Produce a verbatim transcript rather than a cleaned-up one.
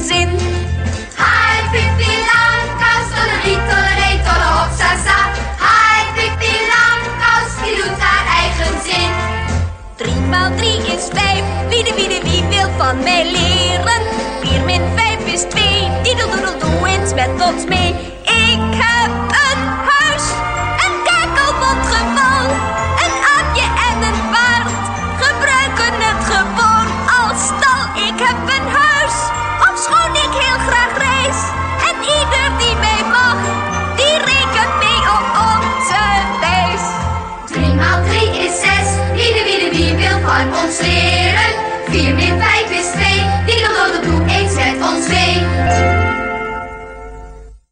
gezin. Hi, Pippi Langkous, tollerie, tolleree, tolle hopsasa. Hi, Pippi Langkous, die doet haar eigen zin. Drie maal drie is vijf, wie de wie de wie wil van mij leren. Vier min vijf is twee, diedeldoedel doe eens met ons mee. Ik heb een huis, een kakelbondgebouw, een aapje en een paard, gebruiken het gewoon als stal. Ik heb een huis, ofschoon ik heel graag reis, en ieder die mij mag, die rekent mee op onze wijs. Drie maal drie is zes, wie de wie de wie wil van ons leren. Vier min vijf is